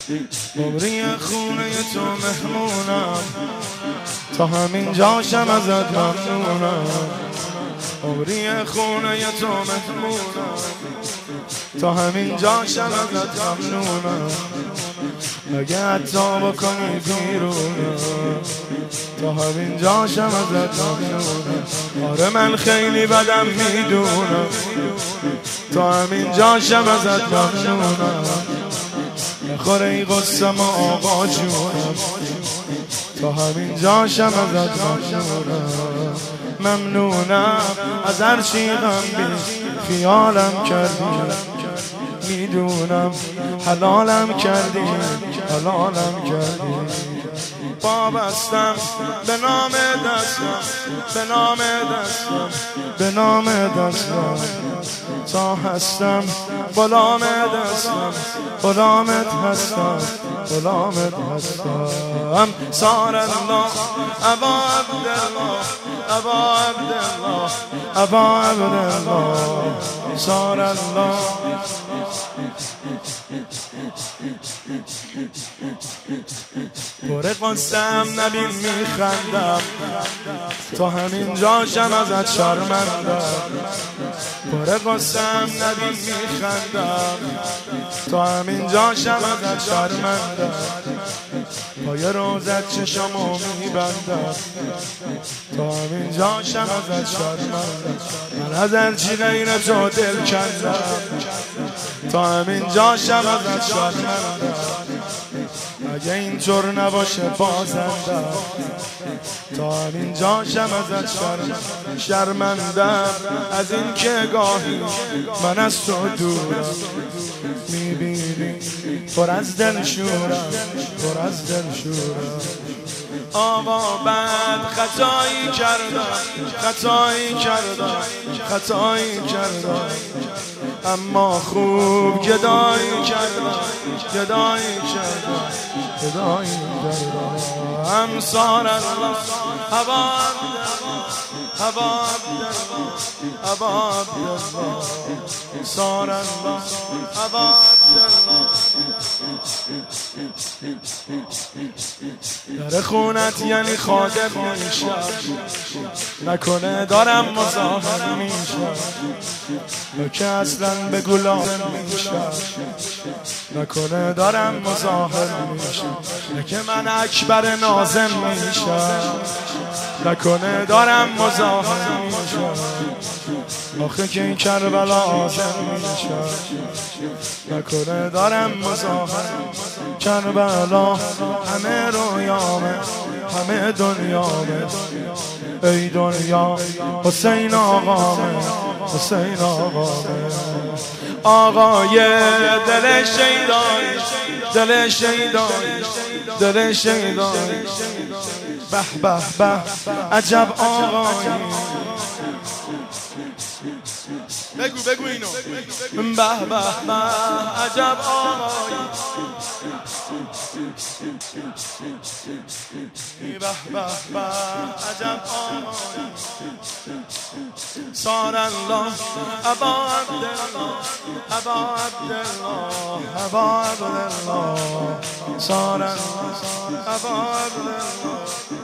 عمری خونه تو مهمونم، تا همین جاشم ازت ممنونم. عمری خونه تو مهمونم، تا همین جاشم ازت ممنونم. اگه حتی بکنی بیرونم، تا همین جاشم ازت ممنونم. آره من خیلی بدم میدونم، تا همین جاشم ازت ممنونم. نخوره ای قصم آقا جونم، تا همین جاشم ازت ممنونم. ممنونم از هر چی غم بی خیالم کردی، میدونم حلالم کردی، حلالم کردی. وابستم به نام دستم، به نام دستم، به نام دستم. تا هستم غلام دستم، غلامت هستم، غلامت هستم. صار الله ابا عبدالله، ابا عبدالله، ابا عبدالله. صار الله پر قصم نبین میخندم، تا همین جاشم ازت شرمندم. پر قصم نبین میخندم، تا همین جاشم ازت شرمندم. پای روزت چشمو میبندم، تا همین جاشم ازت شرمندم. من از هرچی غیر تو دل کندم، تا همین جاشم ازت شرمندم. اگه اینطور نباشه بازندم، تا همین جاشم ازت شرمندم. از این که گاهی من از تو دورم، میبینی پر از دل شورم، پر از دل شورم. آقا بعد خطایی کردم، خطایی کردم، خطایی کردم. اما خوب گدایی کردم، گدایی کردم، گدایی کردم. صار الله ابا عبدالله، ابا عبدالله، ابا عبدالله. صار الله ابا عبدالله. در خونت یعنی خادم میشم، نکنه دارم مزاحم میشم. که اصلا به گلاب میشم، نکنه دارم مزاحم میشم. که من اکبر نازم میشم، نکنه دارم مزاحم میشم. آخه که این کربلا آزم میشم، نکنه دارم مزاحم. کربلا همه رویامه، همه دنیامه. ای دنیا حسین آقامه، حسین آقامه. آقای دل شیدایی، دل شیدایی، دل شیدایی. به به به عجب آقایی. بگو بگو اینو. به به به عجب آقایی. به به به عجب آقایی. صار الله ابا عبدالله، ابا عبدالله، ابا عبدالله. صار الله ابا عبدالله.